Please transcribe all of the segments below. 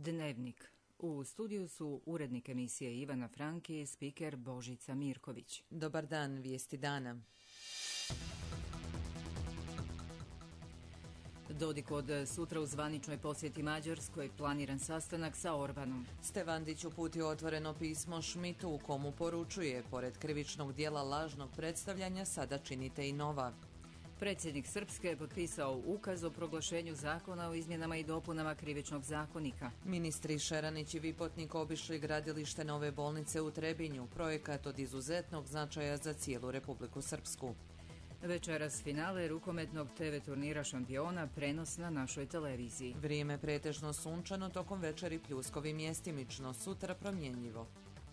Dnevnik. U studiju su urednik emisije Ivana Franki i spiker Božica Mirković. Dobar dan, vijesti dana. Dodik od sutra u zvaničnoj posjeti Mađarskoj, planiran sastanak sa Orbanom. Stevandić uputio otvoreno pismo Schmidtu u komu poručuje, pored krivičnog dijela lažnog predstavljanja, sada činite i nova. Predsjednik Srpske je potpisao ukaz o proglašenju zakona o izmjenama i dopunama krivičnog zakonika. Ministri Šeranić i Vipotnik obišli gradilište nove bolnice u Trebinju, projekat od izuzetnog značaja za cijelu Republiku Srpsku. Večeras finale rukometnog TV turnira šampiona, prenos na našoj televiziji. Vrijeme pretežno sunčano, tokom večeri pljuskovi mjestimično, sutra promjenjivo.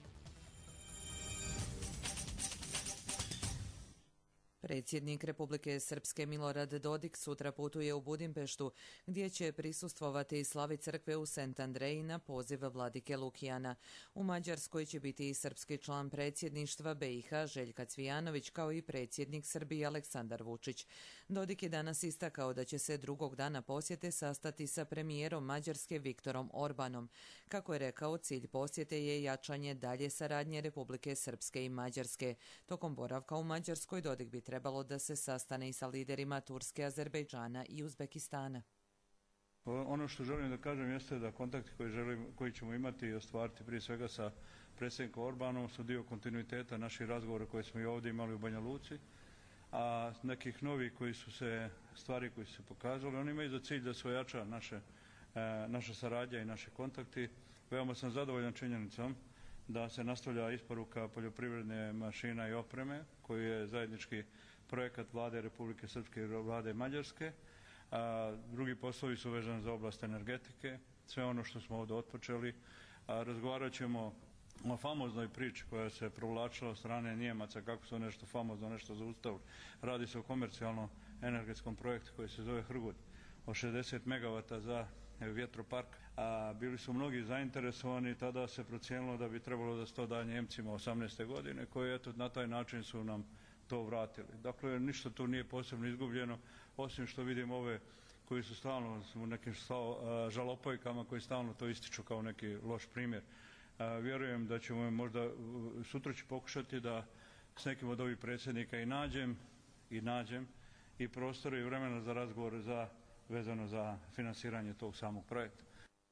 Predsjednik Republike Srpske Milorad Dodik sutra putuje u Budimpeštu, gdje će prisustvovati i slavi crkve u Sent Andreji na poziv vladike Lukijana. U Mađarskoj će biti i srpski član predsjedništva BiH Željka Cvijanović, kao i predsjednik Srbije Aleksandar Vučić. Dodik je danas istakao da će se drugog dana posjete sastati sa premijerom Mađarske Viktorom Orbanom. Kako je rekao, cilj posjete je jačanje dalje saradnje Republike Srpske i Mađarske. Tokom boravka u Mađarskoj Dodik bi trebalo da se sastane i sa liderima Turske, Azerbejdžana i Uzbekistana. Ono što želim da kažem jeste da kontakti koji ćemo imati i ostvariti prije svega sa predsjednikom Orbanom su dio kontinuiteta naših razgovora koje smo i ovdje imali u Banja Luci, a nekih novih stvari koji su se pokazali, oni imaju za cilj da se ojača naša saradnja i naši kontakti. Veoma sam zadovoljan činjenicom da se nastavlja isporuka poljoprivredne mašina i opreme, koji je zajednički projekat Vlade Republike Srpske i Vlade Mađarske. Drugi poslovi su vezani za oblast energetike, sve ono što smo ovdje otpočeli. Razgovarat ćemo o famoznoj priči koja se provlačila od strane Nijemaca, kako su nešto famozno, nešto zaustavili. Radi se o komercijalnom energetskom projektu koji se zove Hrgut, o 60 megavata za vjetropark. Bili su mnogi zainteresovani, tada se procijenilo da bi trebalo da se to da Njemcima 18. godine, koji eto na taj način su nam to vratili. Dakle, ništa tu nije posebno izgubljeno, osim što vidim ove koji su stalno u nekim žalopojkama, koji stalno to ističu kao neki loš primjer. Vjerujem da ćemo možda sutra ću pokušati da s nekim od ovih predsjednika i nađem i prostore i vremena za razgovor vezano za finansiranje tog samog projekta.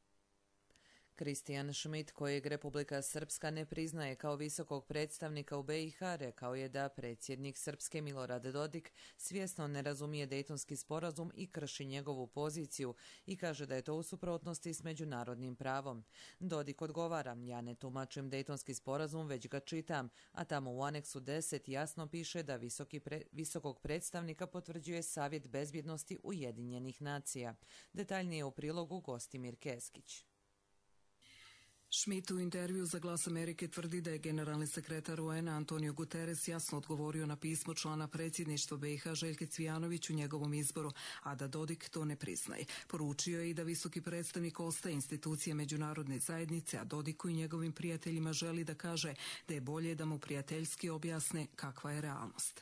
Kristijan Schmidt, kojeg Republika Srpska ne priznaje kao visokog predstavnika u BiH, rekao je da predsjednik Srpske Milorad Dodik svjesno ne razumije Dejtonski sporazum i krši njegovu poziciju i kaže da je to u suprotnosti s međunarodnim pravom. Dodik odgovara, ja ne tumačim Dejtonski sporazum, već ga čitam, a tamo u aneksu 10 jasno piše da visokog predstavnika potvrđuje Savjet bezbjednosti Ujedinjenih nacija. Detaljnije u prilogu Gostimir Keskić. Schmidt u intervju za Glas Amerike tvrdi da je generalni sekretar UN-a Antonio Guterres jasno odgovorio na pismo člana predsjedništva BiH Željke Cvijanović u njegovom izboru, a da Dodik to ne priznaje. Poručio je i da visoki predstavnik ostaje institucija međunarodne zajednice, a Dodiku i njegovim prijateljima želi da kaže da je bolje da mu prijateljski objasne kakva je realnost.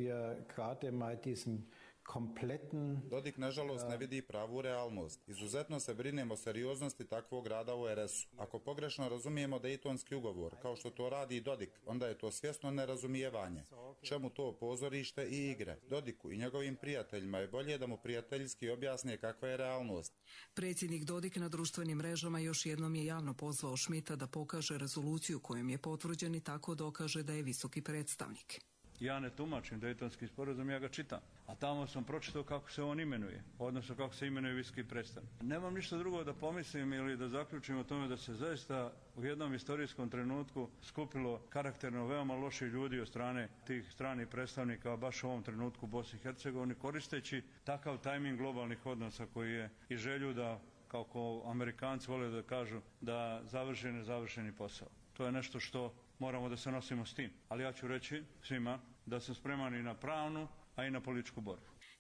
Dodik nažalost ne vidi pravu realnost. Izuzetno se brinemo o serioznosti takvog rada u RS-u. Ako pogrešno razumijemo Dejtonski ugovor, kao što to radi i Dodik, onda je to svjesno nerazumijevanje. Čemu to pozorište i igre? Dodiku i njegovim prijateljima je bolje da mu prijateljski objasne kakva je realnost. Predsjednik Dodik na društvenim mrežama još jednom je javno pozvao Schmidta da pokaže rezoluciju kojom je potvrđen i tako dokaže da je visoki predstavnik. Ja ne tumačim Dejtonski sporazum, ja ga čitam. A tamo sam pročitao kako se on imenuje, odnosno kako se imenuje visoki predstavnik. Nemam ništa drugo da pomislim ili da zaključim o tome da se zaista u jednom istorijskom trenutku skupilo karakterno veoma loši ljudi od strane tih stranih predstavnika, baš u ovom trenutku u Bosni i Hercegovini, koristeći takav tajming globalnih odnosa koji je i želju da, kako Amerikanci vole da kažu, da završi nezavršeni posao. To je nešto što moramo da se nosimo s tim. Ali ja ću reći svima da sam spreman i na pravnu, a i na političku borbu.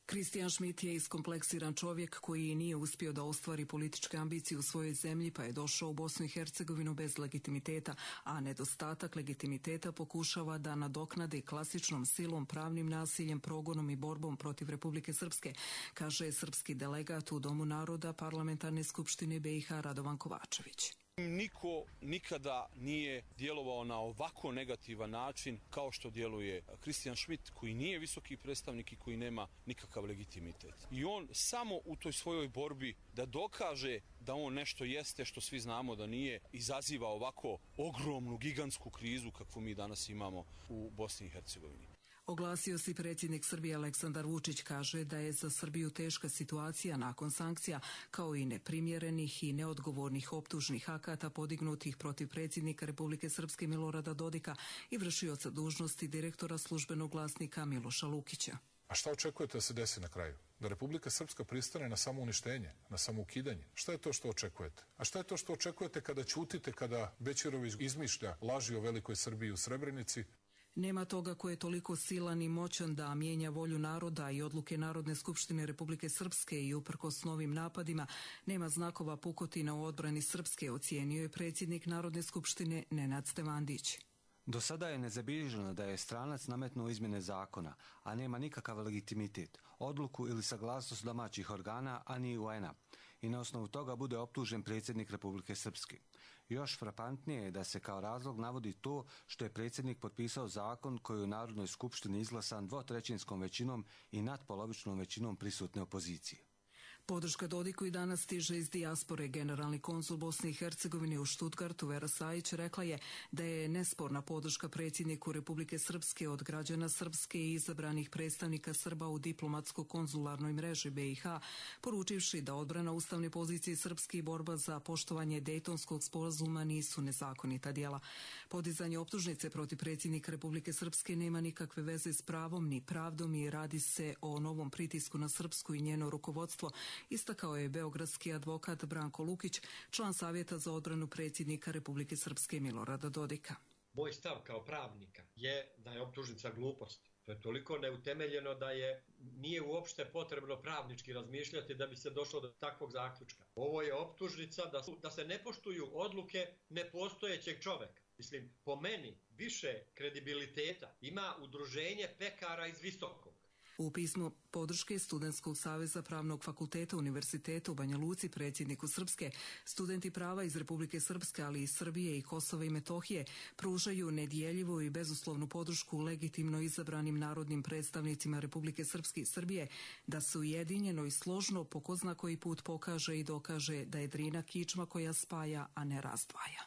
Kristijan Schmidt je iskompleksiran čovjek koji nije uspio da ostvari političke ambicije u svojoj zemlji, pa je došao u Bosnu i Hercegovinu bez legitimiteta, a nedostatak legitimiteta pokušava da nadoknadi klasičnom silom, pravnim nasiljem, progonom i borbom protiv Republike Srpske, kaže srpski delegat u Domu naroda Parlamentarne skupštine BiH Radovan Kovačević. Niko nikada nije djelovao na ovako negativan način kao što djeluje Kristijan Schmidt, koji nije visoki predstavnik i koji nema nikakav legitimitet. I on samo u toj svojoj borbi da dokaže da on nešto jeste što svi znamo da nije, izaziva ovako ogromnu, gigantsku krizu kakvu mi danas imamo u Bosni i Hercegovini. Oglasio se predsjednik Srbije Aleksandar Vučić, kaže da je za Srbiju teška situacija nakon sankcija, kao i neprimjerenih i neodgovornih optužnih akata podignutih protiv predsjednika Republike Srpske Milorada Dodika i vršioca dužnosti direktora službenog glasnika Miloša Lukića. A šta očekujete da se desi na kraju? Da Republika Srpska pristane na samouništenje, na samoukidanje? Šta je to što očekujete? A šta je to što očekujete kada ćutite, kada Bećirović izmišlja laži o velikoj Srbiji u Srebrenici? Nema toga ko je toliko silan i moćan da mijenja volju naroda i odluke Narodne skupštine Republike Srpske i uprkos novim napadima nema znakova pukotina u odbrani Srpske, ocijenio je predsjednik Narodne skupštine Nenad Stevandić. Do sada je nezabilježeno da je stranac nametnuo izmjene zakona, a nema nikakav legitimitet, odluku ili saglasnost domaćih organa, a ni UN-a, i na osnovu toga bude optužen predsjednik Republike Srpske. Još frapantnije je da se kao razlog navodi to što je predsjednik potpisao zakon koji je u Narodnoj skupštini izglasan 2/3 većinom i nadpolovičnom većinom prisutne opozicije. Podrška Dodiku i danas stiže iz dijaspore. Generalni konsul Bosne i Hercegovine u Stuttgartu Vera Sajić rekla je da je nesporna podrška predsjedniku Republike Srpske od građana Srpske i izabranih predstavnika Srba u diplomatsko-konzularnoj mreži BiH, poručivši da odbrana ustavne pozicije Srpske i borba za poštovanje Dejtonskog sporazuma nisu nezakonita djela. Podizanje optužnice protiv predsjednika Republike Srpske nema nikakve veze s pravom ni pravdom i radi se o novom pritisku na Srpsku i njeno rukovodstvo, istakao je beogradski advokat Branko Lukić, član Savjeta za odbranu predsjednika Republike Srpske Milorada Dodika. Moj stav kao pravnika je da je optužnica glupost. To je toliko neutemeljeno da nije uopšte potrebno pravnički razmišljati da bi se došlo do takvog zaključka. Ovo je optužnica da se ne poštuju odluke nepostojećeg čoveka. Mislim, po meni više kredibiliteta ima udruženje pekara iz Visokog. U pismu podrške Studentskog saveza Pravnog fakulteta Univerziteta u Banja Luci predsjedniku Srpske, studenti prava iz Republike Srpske, ali i Srbije i Kosova i Metohije pružaju nedjeljivu i bezuslovnu podršku legitimno izabranim narodnim predstavnicima Republike Srpske i Srbije da se ujedinjeno i složno po ko zna koji put pokaže i dokaže da je Drina kičma koja spaja, a ne razdvaja.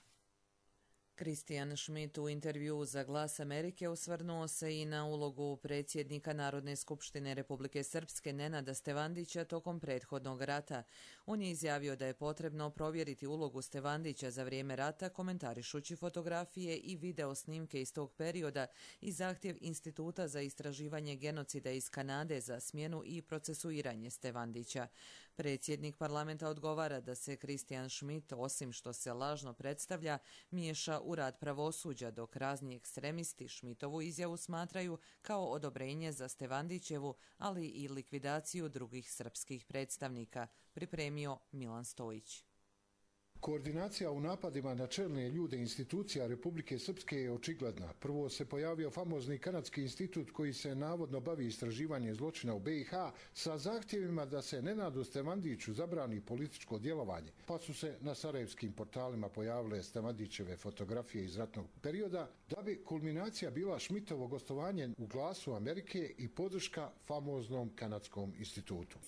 Kristijan Schmidt u intervjuu za Glas Amerike osvrnuo se i na ulogu predsjednika Narodne skupštine Republike Srpske Nenada Stevandića tokom prethodnog rata. On je izjavio da je potrebno provjeriti ulogu Stevandića za vrijeme rata, komentarišući fotografije i video snimke iz tog perioda i zahtjev Instituta za istraživanje genocida iz Kanade za smjenu i procesuiranje Stevandića. Predsjednik parlamenta odgovara da se Kristijan Schmidt, osim što se lažno predstavlja, miješa u rad pravosuđa, dok razni ekstremisti Schmidtovu izjavu smatraju kao odobrenje za Stevandićevu, ali i likvidaciju drugih srpskih predstavnika, pripremio Milan Stojić. Koordinacija u napadima na čelne ljude institucija Republike Srpske je očigledna. Prvo se pojavio famozni kanadski institut koji se navodno bavi istraživanjem zločina u BiH sa zahtjevima da se Nenadu Stevandiću zabrani političko djelovanje, pa su se na sarajevskim portalima pojavile Stevandićeve fotografije iz ratnog perioda, da bi kulminacija bila Schmidtovo gostovanje u Glasu Amerike i podrška famoznom kanadskom institutu.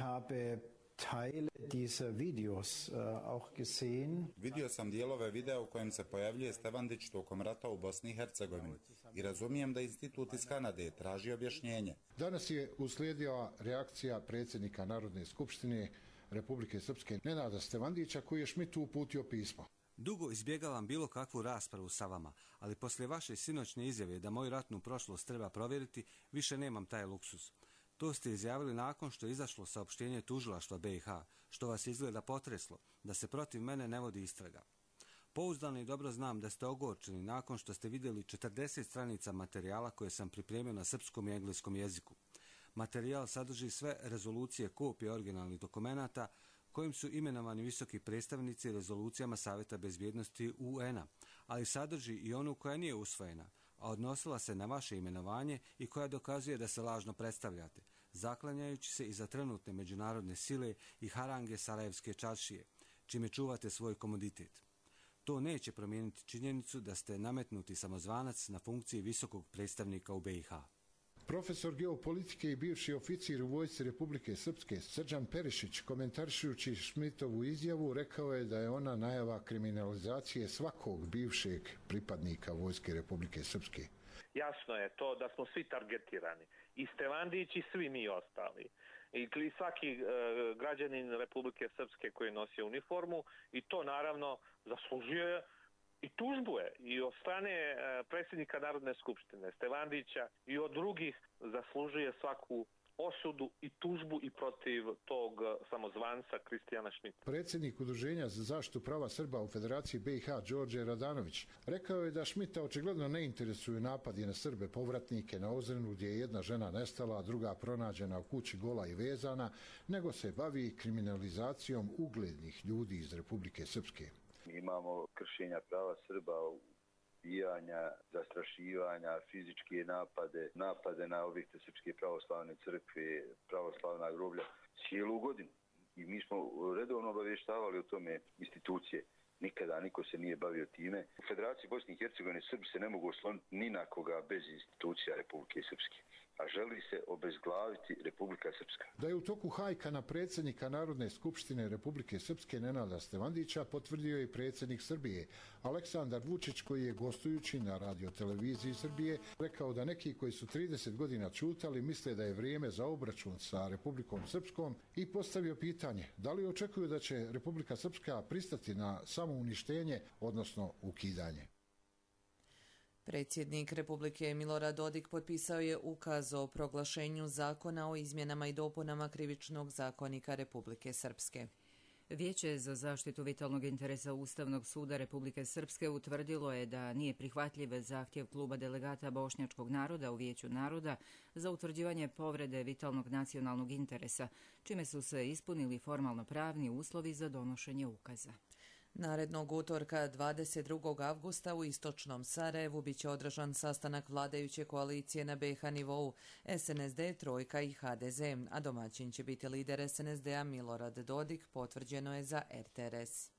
Teile dieser Videos auch gesehen. Vidio sam dijelove videa u kojem se pojavljuje Stevandić tokom rata u Bosni i Hercegovini i razumijem da institut iz Kanade traži objašnjenje. Danas je uslijedila reakcija predsjednika Narodne skupštine Republike Srpske Nenada Stevandića koji je Schmidtu uputio pismo. Dugo izbjegavam bilo kakvu raspravu sa vama, ali poslije vaše sinoćne izjave da moju ratnu prošlost treba provjeriti, više nemam taj luksuz. To ste izjavili nakon što je izašlo saopštenje tužilaštva BiH, što vas izgleda potreslo, da se protiv mene ne vodi istraga. Pouzdano i dobro znam da ste ogorčeni nakon što ste vidjeli 40 stranica materijala koje sam pripremio na srpskom i engleskom jeziku. Materijal sadrži sve rezolucije kopije originalnih dokumenata kojim su imenovani visoki predstavnici rezolucijama Savjeta bezbjednosti UN-a, ali sadrži i onu koja nije usvojena, a odnosila se na vaše imenovanje i koja dokazuje da se lažno predstavljate, zaklanjajući se iza trenutne međunarodne sile i harange Sarajevske čaršije, čime čuvate svoj komoditet. To neće promijeniti činjenicu da ste nametnuti samozvanac na funkciji visokog predstavnika u BiH. Profesor geopolitike i bivši oficir u vojsci Republike Srpske Srđan Perišić, komentarišujući Šmitovu izjavu, rekao je da je ona najava kriminalizacije svakog bivšeg pripadnika vojske Republike Srpske. Jasno je to da smo svi targetirani. I Stevandić i svi mi ostali. I svaki građanin Republike Srpske koji nosi uniformu i to naravno zaslužuje i tužbu je i od strane predsjednika Narodne skupštine Stevandića i od drugih zaslužuje svaku osudu i tužbu i protiv tog samozvanca Kristijana Šmita. Predsjednik Udruženja za zaštitu prava Srba u Federaciji BiH Đorđe Radanović rekao je da Šmita očigledno ne interesuju napadi na Srbe povratnike na Ozrenu gdje je jedna žena nestala, a druga pronađena u kući gola i vezana, nego se bavi kriminalizacijom uglednih ljudi iz Republike Srpske. Imamo kršenja prava Srba, ubijanja, zastrašivanja, fizičke napade na objekte Srpske pravoslavne crkve, pravoslavna groblja cijelu godinu. I mi smo redovno obavještavali o tome institucije. Nikada niko se nije bavio time. U Federaciji Bosne i Hercegovine Srbi se ne mogu osloniti ni na koga bez institucija Republike Srpske. A želi se obezglaviti Republika Srpska. Da je u toku hajka na predsjednika Narodne skupštine Republike Srpske Nenada Stevandića potvrdio i predsjednik Srbije Aleksandar Vučić, koji je gostujući na radioteleviziji Srbije rekao da neki koji su 30 godina ćutali misle da je vrijeme za obračun sa Republikom Srpskom i postavio pitanje da li očekuju da će Republika Srpska pristati na samouništenje, odnosno ukidanje. Predsjednik Republike Milorad Dodik potpisao je ukaz o proglašenju zakona o izmjenama i dopunama Krivičnog zakonika Republike Srpske. Vijeće za zaštitu vitalnog interesa Ustavnog suda Republike Srpske utvrdilo je da nije prihvatljiv zahtjev kluba delegata Bošnjačkog naroda u Vijeću naroda za utvrđivanje povrede vitalnog nacionalnog interesa, čime su se ispunili formalno pravni uslovi za donošenje ukaza. Narednog utorka 22. avgusta u istočnom Sarajevu biće održan sastanak vladajuće koalicije na BiH nivou SNSD, Trojka i HDZ, a domaćin će biti lider SNSD-a Milorad Dodik, potvrđeno je za RTRS.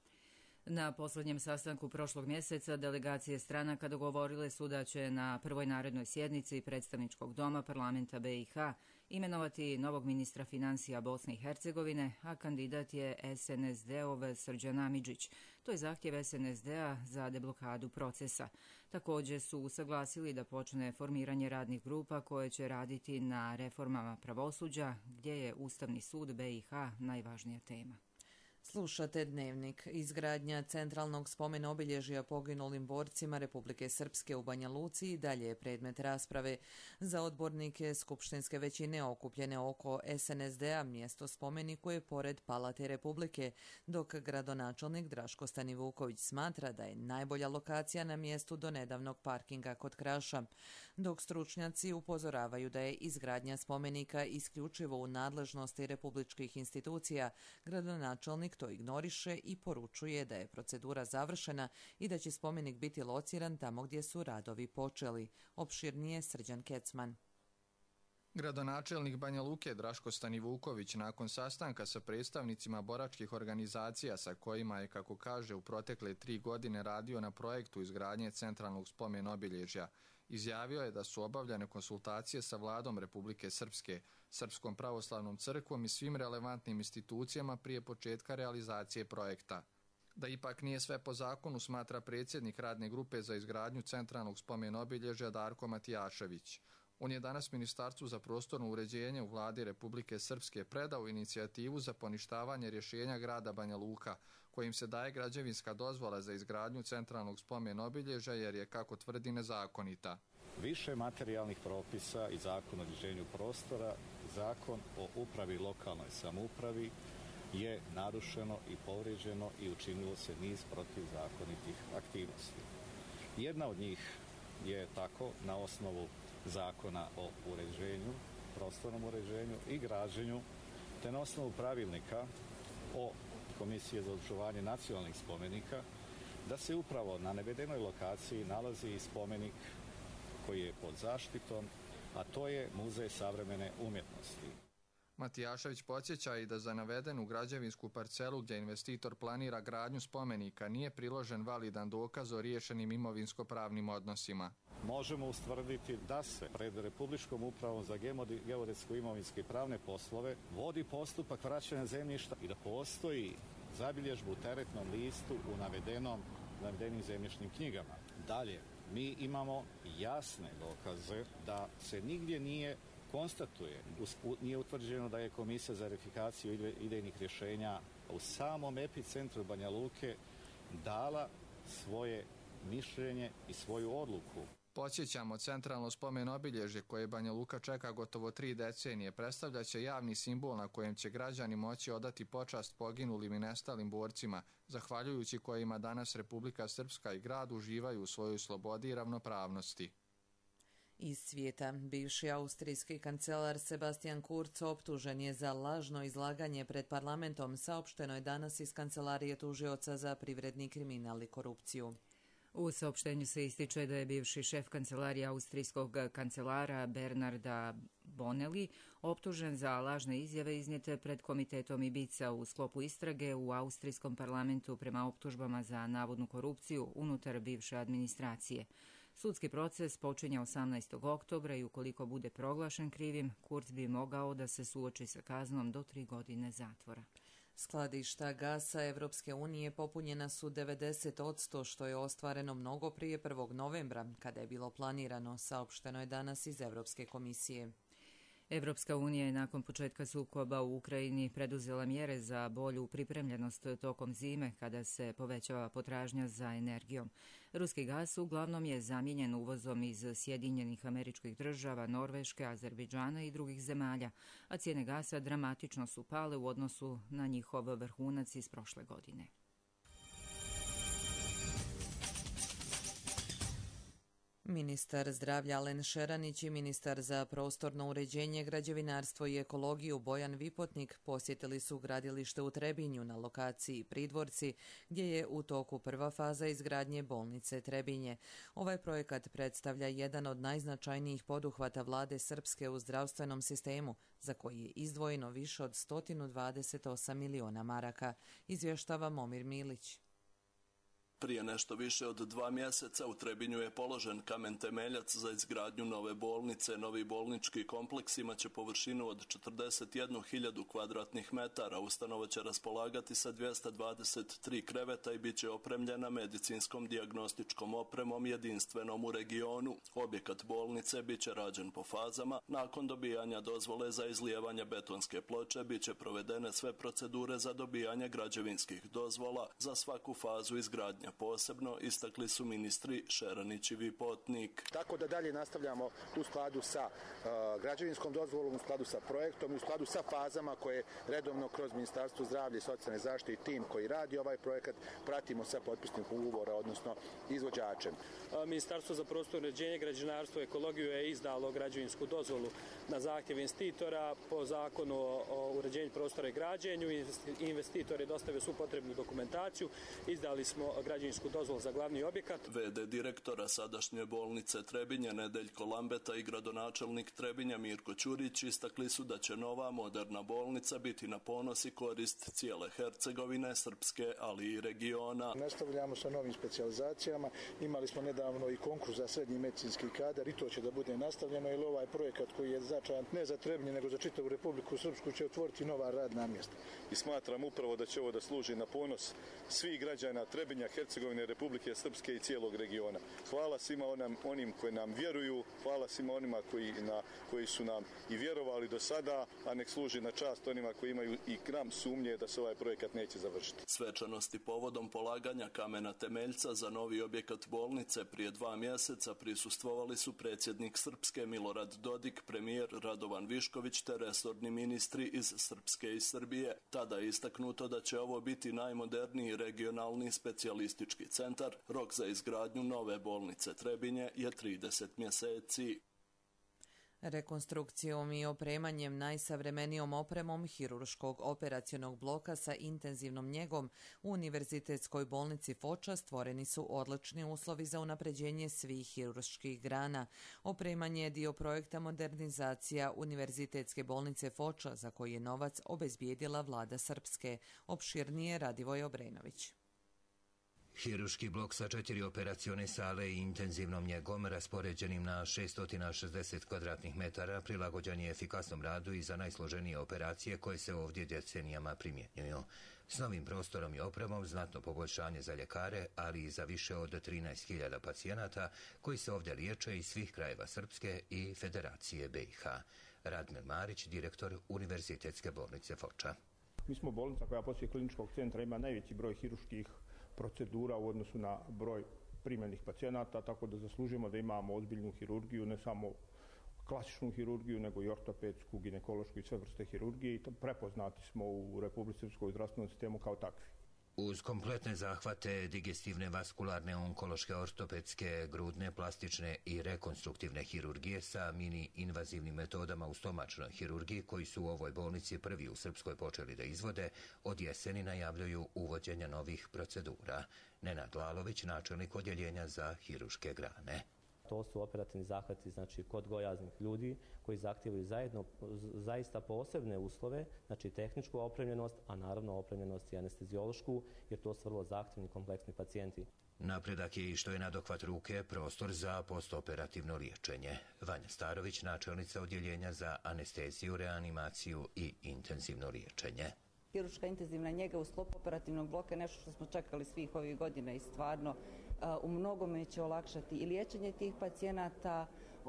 Na posljednjem sastanku prošlog mjeseca delegacije stranaka dogovorile su da će na prvoj narednoj sjednici predstavničkog doma parlamenta BiH imenovati novog ministra financija Bosne i Hercegovine, a kandidat je SNSD-ov Srđan Amidžić. To je zahtjev SNSD-a za deblokadu procesa. Također su usaglasili da počne formiranje radnih grupa koje će raditi na reformama pravosuđa, gdje je Ustavni sud BiH najvažnija tema. Slušate Dnevnik. Izgradnja centralnog spomena obilježja poginulim borcima Republike Srpske u Banja Luci i dalje je predmet rasprave. Za odbornike skupštinske većine okupljene oko SNSD-a mjesto spomeniku je pored Palate Republike, dok gradonačelnik Draško Stanivuković smatra da je najbolja lokacija na mjestu do nedavnog parkinga kod Kraša, dok stručnjaci upozoravaju da je izgradnja spomenika isključivo u nadležnosti republičkih institucija. Gradonačelnik to ignoriše i poručuje da je procedura završena i da će spomenik biti lociran tamo gdje su radovi počeli. Opširnije Srđan Kecman. Gradonačelnik Banja Luke Draško Stanivuković nakon sastanka sa predstavnicima boračkih organizacija sa kojima je, kako kaže, u protekle 3 godine radio na projektu izgradnje centralnog spomen obilježja, izjavio je da su obavljene konsultacije sa vladom Republike Srpske, Srpskom pravoslavnom crkvom i svim relevantnim institucijama prije početka realizacije projekta. Da ipak nije sve po zakonu, smatra predsjednik radne grupe za izgradnju centralnog spomen obilježja Darko Matijašević. On je danas Ministarstvu za prostorno uređenje u vladi Republike Srpske predao inicijativu za poništavanje rješenja grada Banja Luka, kojim se daje građevinska dozvola za izgradnju centralnog spomen obilježja jer je, kako tvrdi, nezakonita. Više materijalnih propisa i zakon o uređenju prostora, zakon o upravi lokalnoj samoupravi je narušeno i povrijeđeno i učinilo se niz protivzakonitih aktivnosti. Jedna od njih je tako na osnovu zakona o uređenju prostornom uređenju i građenju, te na osnovu pravilnika o Komisije za očuvanje nacionalnih spomenika, da se upravo na navedenoj lokaciji nalazi i spomenik koji je pod zaštitom, a to je Muzej savremene umjetnosti. Matijašević podsjeća i da za navedenu građevinsku parcelu gdje investitor planira gradnju spomenika nije priložen validan dokaz o riješenim imovinsko-pravnim odnosima. Možemo ustvrditi da se pred Republičkom upravom za geodetsko imovinske i pravne poslove vodi postupak vraćanja zemljišta i da postoji zabilježbu u teretnom listu u navedenim zemljišnim knjigama. Dalje, mi imamo jasne dokaze da se nigdje nije utvrđeno da je Komisija za verifikaciju idejnih rješenja u samom epicentru Banja Luke dala svoje mišljenje i svoju odluku. Podsjećamo, centralno spomen obilježje koje Banja Luka čeka gotovo 3 decenije predstavljaće javni simbol na kojem će građani moći odati počast poginulim i nestalim borcima, zahvaljujući kojima danas Republika Srpska i grad uživaju u svojoj slobodi i ravnopravnosti. Iz svijeta, bivši austrijski kancelar Sebastian Kurz optužen je za lažno izlaganje pred parlamentom, saopšteno je danas iz kancelarije tužioca za privredni kriminal i korupciju. U saopštenju se ističe da je bivši šef kancelarije austrijskog kancelara Bernarda Bonelli optužen za lažne izjave iznijete pred komitetom Ibiza u sklopu istrage u austrijskom parlamentu prema optužbama za navodnu korupciju unutar bivše administracije. Sudski proces počinje 18. oktobra i ukoliko bude proglašen krivim, Kurz bi mogao da se suoči sa kaznom do 3 godine zatvora. Skladišta gasa Evropske unije popunjena su 90%, što je ostvareno mnogo prije 1. novembra, kada je bilo planirano, saopšteno je danas iz Evropske komisije. Evropska unija je nakon početka sukoba u Ukrajini preduzela mjere za bolju pripremljenost tokom zime kada se povećava potražnja za energijom. Ruski gas uglavnom je zamijenjen uvozom iz Sjedinjenih Američkih Država, Norveške, Azerbejdžana i drugih zemalja, a cijene gasa dramatično su pale u odnosu na njihov vrhunac iz prošle godine. Ministar zdravlja Alen Šeranić i ministar za prostorno uređenje, građevinarstvo i ekologiju Bojan Vipotnik posjetili su gradilište u Trebinju na lokaciji Pridvorci, gdje je u toku prva faza izgradnje bolnice Trebinje. Ovaj projekat predstavlja jedan od najznačajnijih poduhvata vlade Srpske u zdravstvenom sistemu, za koji je izdvojeno više od 128 miliona maraka, izvještava Momir Milić. Prije nešto više od 2 mjeseca u Trebinju je položen kamen temeljac za izgradnju nove bolnice. Novi bolnički kompleks imaće površinu od 41.000 kvadratnih metara. Ustanova će raspolagati sa 223 kreveta i bit će opremljena medicinskom dijagnostičkom opremom jedinstvenom u regionu. Objekat bolnice bit će rađen po fazama. Nakon dobijanja dozvole za izlijevanje betonske ploče bit će provedene sve procedure za dobijanje građevinskih dozvola za svaku fazu izgradnje. Posebno istakli su ministri Šeranić i Vipotnik. Tako da dalje nastavljamo u skladu sa građevinskom dozvolom, u skladu sa projektom, u skladu sa fazama koje redovno kroz Ministarstvo zdravlja i socijalne zaštite i tim koji radi ovaj projekat pratimo sa potpisnikom ugovora, odnosno izvođačem. Ministarstvo za prostorno uređenje, građevinarstvo i ekologiju je izdalo građevinsku dozvolu na zahtjev investitora po zakonu o uređenju prostora i građenju. Investitor je dostavio svu potrebnu dokumentaciju. Izdali smo građevinsku dozvolu za glavni objekat. VD direktora sadašnje bolnice Trebinje Nedeljko Lambeta i gradonačelnik Trebinja Mirko Ćurić istakli su da će nova moderna bolnica biti na ponos i korist cijele Hercegovine, Srpske, ali i regiona. Nastavljamo sa novim specijalizacijama. Imali smo nedavno i konkurs za srednji medicinski kadar i to će da bude nastavljeno, jer ovaj projekat koji je značajan ne za Trebinje nego za čitavu Republiku Srpsku će otvoriti nova radna mjesta. I smatram upravo da će ovo da služi na ponos svih građana Trebinja, Hercegovine, Republike Srpske i cijelog regiona. Hvala svima onim koji nam vjeruju, hvala svima onima koji su nam i vjerovali do sada, a nek služi na čast onima koji imaju i gram sumnje da se ovaj projekat neće završiti. Svečanosti povodom polaganja kamena temeljca za novi objekat bolnice prije 2 mjeseca prisustvovali su predsjednik Srpske Milorad Dodik, premijer Radovan Višković te resorni ministri iz Srpske i Srbije. Tada je istaknuto da će ovo biti najmoderniji regionalni specijalistički centar. Rok za izgradnju nove bolnice Trebinje je 30 mjeseci. Rekonstrukcijom i opremanjem najsavremenijom opremom hirurškog operacionog bloka sa intenzivnom njegom u Univerzitetskoj bolnici Foča stvoreni su odlični uslovi za unapređenje svih hirurških grana. Opremanje je dio projekta modernizacija Univerzitetske bolnice Foča, za koji je novac obezbijedila vlada Srpske. Opširnije Radivoj Obrenović. Hirurški blok sa 4 operacione sale i intenzivnom njegom raspoređenim na 660 kvadratnih metara prilagođen je efikasnom radu i za najsloženije operacije koje se ovdje decenijama primjenjuju. S novim prostorom i opremom znatno poboljšanje za ljekare, ali i za više od 13.000 pacijenata koji se ovdje liječe iz svih krajeva Srpske i Federacije BiH. Radmil Marić, direktor Univerzitetske bolnice Foča. Mi smo bolnica koja poslije kliničkog centra ima najveći broj hirurških procedura u odnosu na broj primljenih pacijenata, tako da zaslužujemo da imamo ozbiljnu hirurgiju, ne samo klasičnu hirurgiju, nego i ortopedsku, ginekološku i sve vrste hirurgije i prepoznati smo u Republici Srpskoj zdravstvenom sistemu kao takvi. Uz kompletne zahvate digestivne, vaskularne, onkološke, ortopedske, grudne, plastične i rekonstruktivne hirurgije sa mini-invazivnim metodama u stomačnoj hirurgiji koji su u ovoj bolnici prvi u Srpskoj počeli da izvode, od jeseni najavljuju uvođenje novih procedura. Nenad Lalović, načelnik odjeljenja za hirurške grane. To su operativni zahvati, znači kod gojaznih ljudi koji zahtijevaju zaista posebne uslove, znači tehničku opremljenost, a naravno opremljenost i anesteziološku, jer to su vrlo zahtjevni kompleksni pacijenti. Napredak je i što je nadohvat ruke prostor za postoperativno liječenje. Vanja Starović, načelnica odjeljenja za anesteziju, reanimaciju i intenzivno liječenje. Hirurška intenzivna njega u sklopu operativnog bloka je nešto što smo čekali svih ovih godina i stvarno u mnogome će olakšati i liječenje tih pacijenata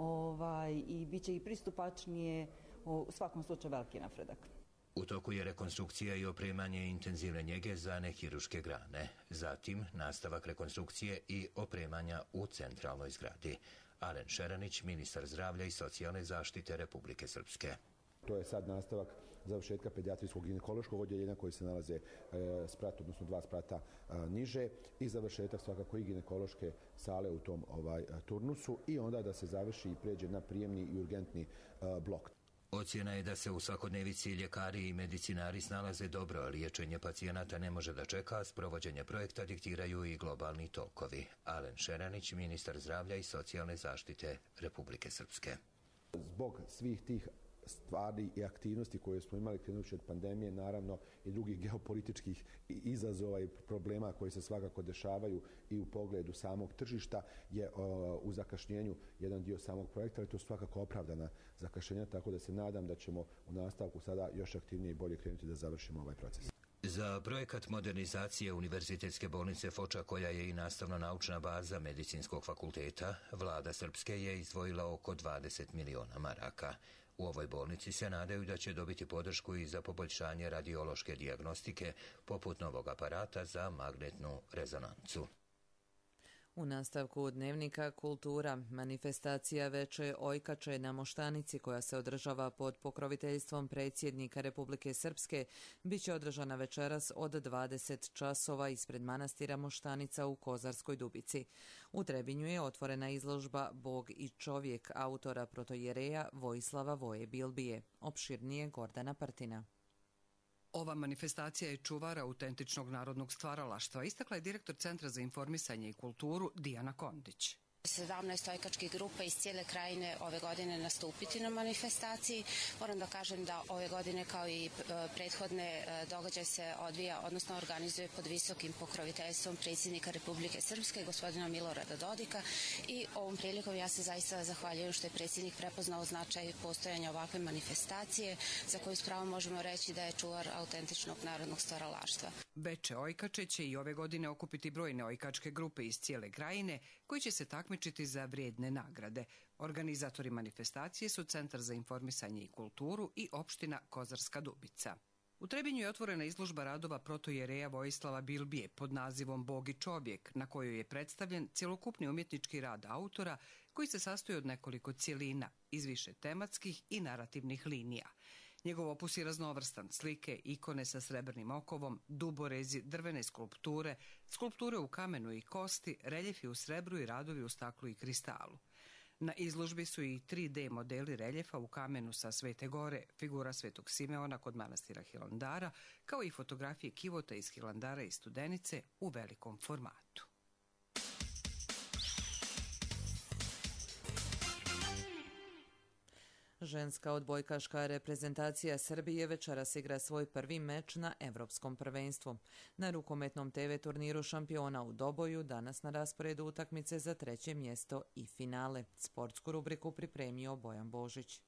i bit će i pristupačnije, u svakom slučaju veliki napredak. U toku je rekonstrukcija i opremanje intenzivne njege za nehirurške grane. Zatim nastavak rekonstrukcije i opremanja u centralnoj zgradi. Alen Šeranić, ministar zdravlja i socijalne zaštite Republike Srpske. To je sad nastavak završetka pedijatrijskog ginekološkog odjeljenja koji se nalaze sprat, odnosno 2 sprata niže i završetak svakako i ginekološke sale u tom turnusu i onda da se završi i pređe na prijemni i urgentni blok. Ocjena je da se u svakodnevici ljekari i medicinari snalaze dobro, a liječenje pacijenata ne može da čeka, sprovođenje projekta diktiraju i globalni tokovi. Alen Šeranić, ministar zdravlja i socijalne zaštite Republike Srpske. Zbog svih tih stvari i aktivnosti koje smo imali krenući od pandemije, naravno i drugih geopolitičkih izazova i problema koji se svakako dešavaju i u pogledu samog tržišta je u zakašnjenju jedan dio samog projekta, ali to su svakako opravdana zakašnjenja, tako da se nadam da ćemo u nastavku sada još aktivnije i bolje krenuti da završimo ovaj proces. Za projekat modernizacije Univerzitetske bolnice Foča, koja je i nastavno-naučna baza Medicinskog fakulteta, vlada Srpske je izdvojila oko 20 miliona maraka. U ovoj bolnici se nadaju da će dobiti podršku i za poboljšanje radiološke dijagnostike, poput novog aparata za magnetnu rezonancu. U nastavku dnevnika kultura, manifestacija Veče Ojkače na Moštanici koja se održava pod pokroviteljstvom predsjednika Republike Srpske biće održana večeras od 20 časova ispred manastira Moštanica u Kozarskoj Dubici. U Trebinju je otvorena izložba Bog i čovjek autora protojereja Vojislava Voje Bilbije. Opširnije Gordana Partina. Ova manifestacija je čuvar autentičnog narodnog stvaralaštva, istakla je direktor Centra za informisanje i kulturu Dijana Kondić. 17 ojkačkih grupa iz cijele krajine ove godine nastupiti na manifestaciji. Moram da kažem da ove godine kao i prethodne događaj se odvija, odnosno organizuje pod visokim pokroviteljstvom predsjednika Republike Srpske, gospodina Milorada Dodika, i ovom prilikom ja se zaista zahvaljujem što je predsjednik prepoznao značaj postojanja ovakve manifestacije za koju spravo možemo reći da je čuvar autentičnog narodnog stvaralaštva. Veče Ojkače će i ove godine okupiti brojne ojkačke grupe iz cijele krajine koji će se takmičiti za vrijedne nagrade. Organizatori manifestacije su Centar za informisanje i kulturu i opština Kozarska Dubica. U Trebinju je otvorena izložba radova protojereja Vojislava Bilbije pod nazivom Bog i čovjek, na kojoj je predstavljen cjelokupni umjetnički rad autora koji se sastoji od nekoliko cjelina, iz više tematskih i narativnih linija. Njegov opus je raznovrstan, slike, ikone sa srebrnim okovom, duborezi, drvene skulpture u kamenu i kosti, reljefi u srebru i radovi u staklu i kristalu. Na izložbi su i 3D modeli reljefa u kamenu sa Svete Gore, figura Svetog Simeona kod manastira Hilandara, kao i fotografije kivota iz Hilandara i Studenice u velikom formatu. Ženska odbojkaška reprezentacija Srbije večeras igra svoj prvi meč na Evropskom prvenstvu. Na rukometnom TV turniru šampiona u Doboju danas na rasporedu utakmice za 3. mjesto i finale. Sportsku rubriku pripremio Bojan Božić.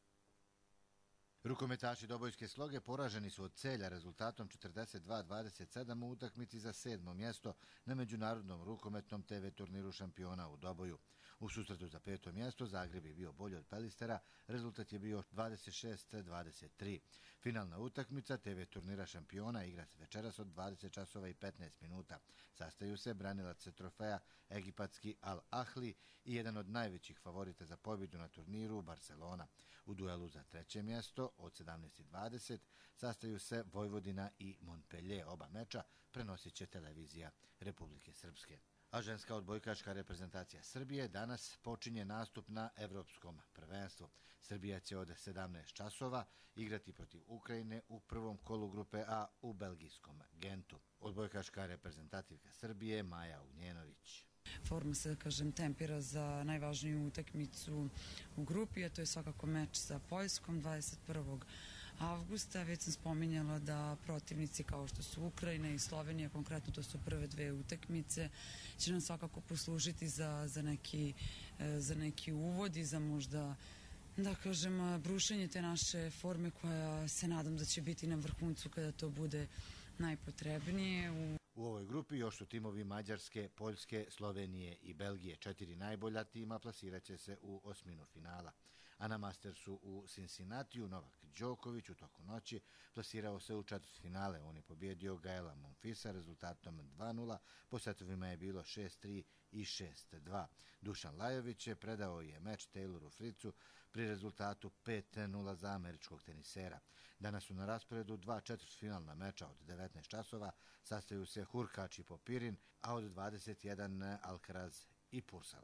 Rukometaši Dobojske Sloge poraženi su od Celja rezultatom 42-27 u utakmici za 7. mjesto na međunarodnom rukometnom TV turniru šampiona u Doboju. U susretu za 5. mjesto Zagreb je bio bolji od Pelistera, rezultat je bio 26-23. Finalna utakmica TV turnira šampiona igra se večeras od 20 časova i 15 minuta. Sastaju se branilac trofeja egipatski Al Ahli i jedan od najvećih favorita za pobjedu na turniru Barcelona. U duelu za 3. mjesto od 17:20 sastaju se Vojvodina i Montpellier. Oba meča prenosit će televizija Republike Srpske. A ženska odbojkaška reprezentacija Srbije danas počinje nastup na Evropskom prvenstvu. Srbija će od 17 časova igrati protiv Ukrajine u prvom kolu grupe A u belgijskom Gentu. Odbojkaška reprezentativka Srbije Maja Ugnjenović. Forma se, tempira za najvažniju utakmicu u grupi, a to je svakako meč sa Poljskom 21. avgusta. Već sam spominjala da protivnici kao što su Ukrajina i Slovenija, konkretno to su prve dve utakmice, će nam svakako poslužiti za neki uvod i za možda brušenje te naše forme koja se nadam da će biti na vrhuncu kada to bude najpotrebnije. U ovoj grupi još su timovi Mađarske, Poljske, Slovenije i Belgije. 4 najbolja tima plasirat će se u osminu finala. A na Mastersu u Cincinnatiju Novak Đoković u toku noći plasirao se u četvrtfinale. On je pobjedio Gaela Monfisa rezultatom 2:0, po setovima je bilo 6:3 i 6:2. Dušan Lajović predao je meč Tayloru Fricu pri rezultatu 5:0 za američkog tenisera. Danas su na rasporedu 2 četvrtfinalna meča od 19 časova, sastaju se Hurkač i Popirin, a od 21 Alcaraz i Purcell.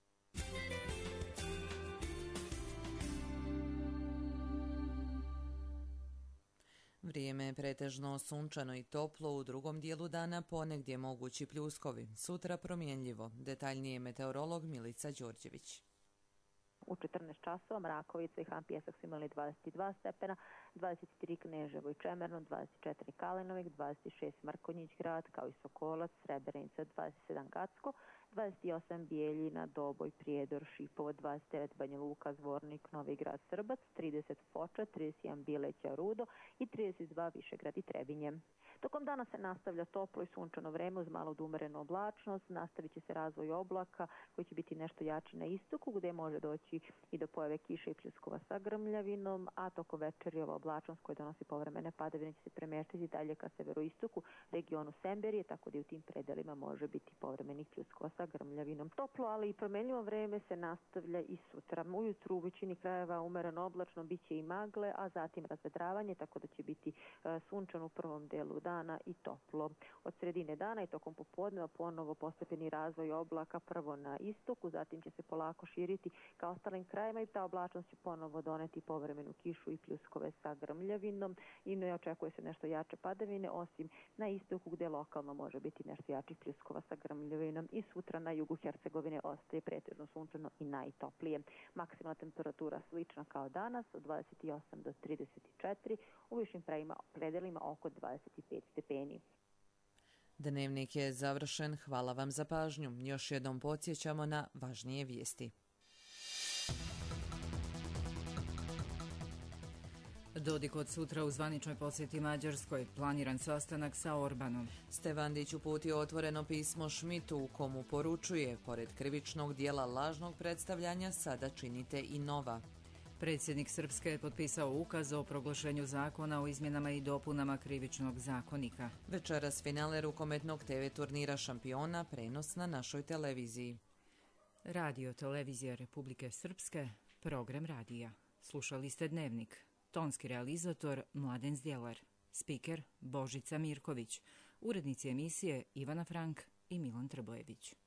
Vrijeme je pretežno sunčano i toplo, u drugom dijelu dana ponegdje mogući pljuskovi. Sutra promjenljivo. Detaljnije meteorolog Milica Đorđević. U 14 časova Mrakovica i Han Pjesak su imali 22 stepena, 23 Kneževo i Čemerno, 24 Kalenovik, 26 Mrkonjić grad, kao i Sokolac, Srebrenica, 27 Gacko, 28 Bijeljina, Doboj, Prijedor, Šipovo, 29 Banja Luka, Zvornik, Novi Grad, Srbac, 30 Foča, 31 Bileća, Rudo i 32 Višegrad i Trebinje. Tokom dana se nastavlja toplo i sunčano vreme uz malo umerenu oblačnost, nastavit će se razvoj oblaka koji će biti nešto jači na istoku gdje može doći i do pojave kiše i pljuskova sa grmljavinom, a tokom večeri ova oblačnost koja donosi povremene padavine će se premeštiti dalje ka severoistoku regionu Semberije, tako da i u tim predelima može biti povremenih pljuskova sa grmljavinom. Toplo, ali i promenljivo vreme se nastavlja i sutra. Ujutru u većini krajeva umereno oblačno biće i magle, a zatim razvedravanje, tako da će biti sunčano u prvom delu dana i toplo. Od sredine dana i tokom popodneva ponovo postepeni razvoj oblaka, prvo na istoku, zatim će se polako širiti ka ostalim krajima i ta oblačnost će ponovo doneti povremenu kišu i pljuskove sa grmljavinom i ne očekuje se nešto jače padavine, osim na istoku gdje lokalno može biti nešto jačih pljuskova sa grmljavinom i sutra na jugu Hercegovine ostaje pretežno sunčano i najtoplije. Maksimalna temperatura slična kao danas od 28 do 34, u višim predelima oko 25 stepeni. Dnevnik je završen, hvala vam za pažnju. Još jednom podsjećamo na važnije vijesti. Dodik od sutra u zvaničnoj posjeti Mađarskoj, planiran sastanak sa Orbanom. Stevandić uputio otvoreno pismo Schmidtu u komu poručuje, pored krivičnog dijela lažnog predstavljanja, sada činite i nova. Predsjednik Srpske je potpisao ukaz o proglašenju zakona o izmjenama i dopunama krivičnog zakonika. Večeras finale rukometnog TV turnira šampiona, prenos na našoj televiziji. Radio Televizija Republike Srpske, program radija. Slušali ste Dnevnik. Tonski realizator Mladen Zdjelar. Spiker Božica Mirković. Urednici emisije Ivana Frank i Milan Trbojević.